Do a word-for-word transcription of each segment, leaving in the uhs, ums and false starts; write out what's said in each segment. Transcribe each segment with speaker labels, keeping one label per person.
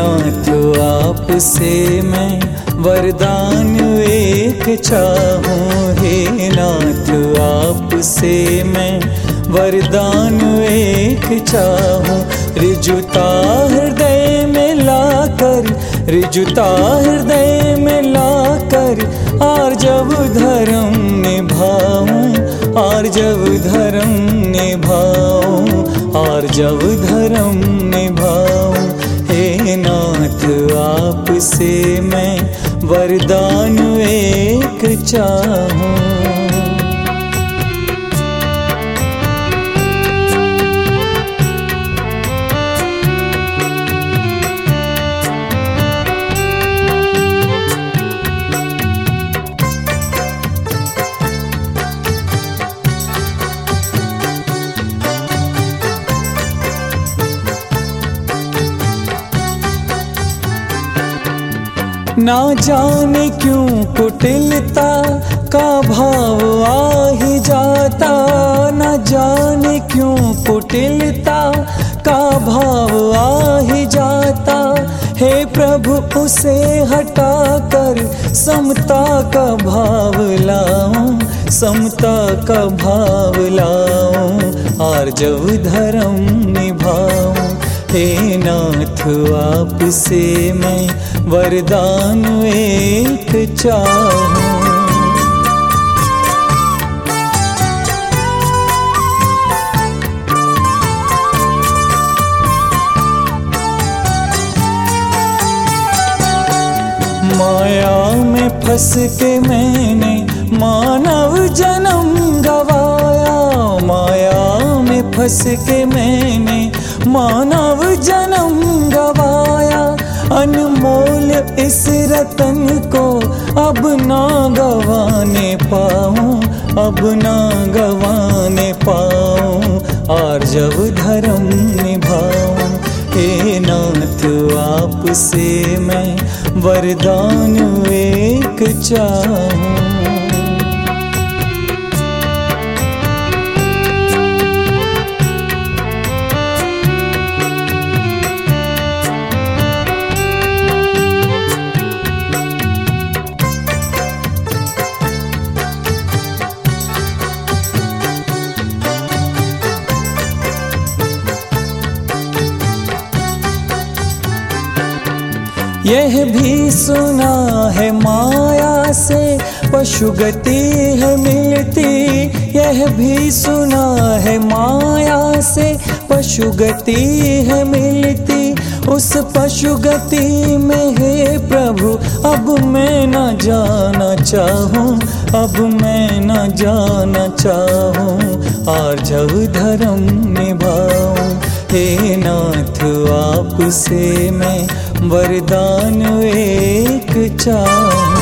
Speaker 1: नाथ आपसे मैं वरदान एक चाहूँ। हे नाथ आपसे मैं वरदान एक चाहूँ। रिजुता हृदय में लाकर, रिजुता हृदय में लाकर आर्जव धर्म निभाऊं, आर्जव धर्म निभाऊं, आर्जव धर्म निभाऊं। हे नाथ आपसे मैं वरदान एक चाहूँ। ना जाने क्यों कुटिलता का भाव आ ही जाता, ना जाने क्यों कुटिलता का भाव आ ही जाता। हे प्रभु उसे हटा कर समता का भाव लाऊं, समता का भाव लाऊं, आर्जव धर्म निभाऊं। हे नाथ आपसे मैं वरदान एक चाहूँ। माया में फंस के मैंने मानव जन्म गवाया, माया में फंस के मैंने मानव जन्म गवाया। अनमोल इस रतन को अब ना गवाने पाऊं, अब ना गवाने पाऊं, आर्जव धर्म निभाऊं। हे नाथ आपसे मैं वरदान एक चाहूँ। यह भी सुना है माया से पशु गति है मिलती, यह भी सुना है माया से पशु गति है मिलती। उस पशु गति में हे प्रभु अब मैं न जाना चाहूँ, अब मैं न जाना चाहूँ, आर्जव धर्म निभाऊं। हे नाथ आपसे मैं वरदान एक चाहूँ।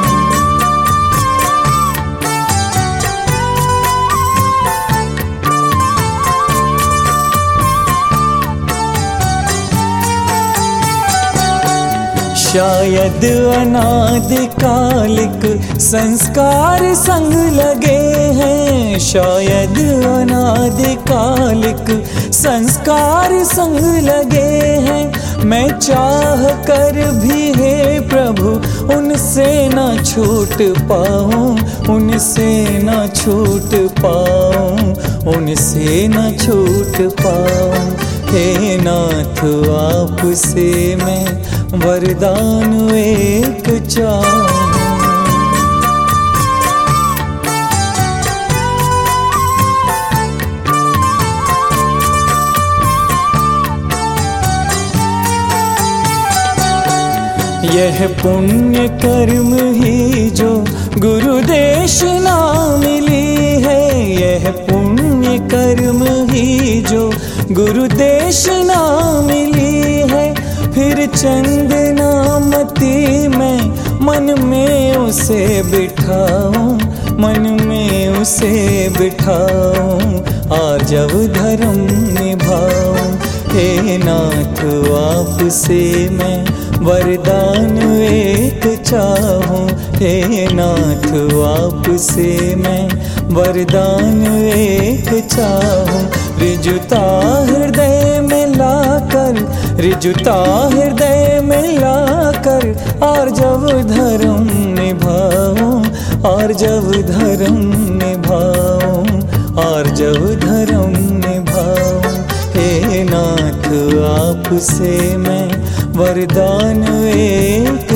Speaker 1: शायद अनादिकालिक संस्कार संग लगे हैं, शायद अनादिकालिक संस्कार संग लगे हैं। मैं चाह कर भी हे प्रभु उनसे न छूट पाऊँ, उनसे न छूट पाऊँ, उनसे न छूट पाऊँ। हे नाथ आपसे मैं वरदान एक चाहूँ। यह पुण्य कर्म ही जो गुरुदेशना मिली है, यह पुण्य कर्म ही जो गुरुदेशना मिली है। फिर चंदनामती में मन में उसे बिठाऊं, मन में उसे बिठाऊं, आर्जव धर्म निभाऊं। हे नाथ आपसे मैं वरदान एक चाहूँ, हे नाथ आपसे मैं वरदान एक चाहूँ। रिजुता हृदय में लाकर, रिजुता हृदय में लाकर और जब धर्म निभाऊं, और जब धर्म निभाऊं, और जब धर्म निभाऊं। हे नाथ आपसे मैं वरदान एक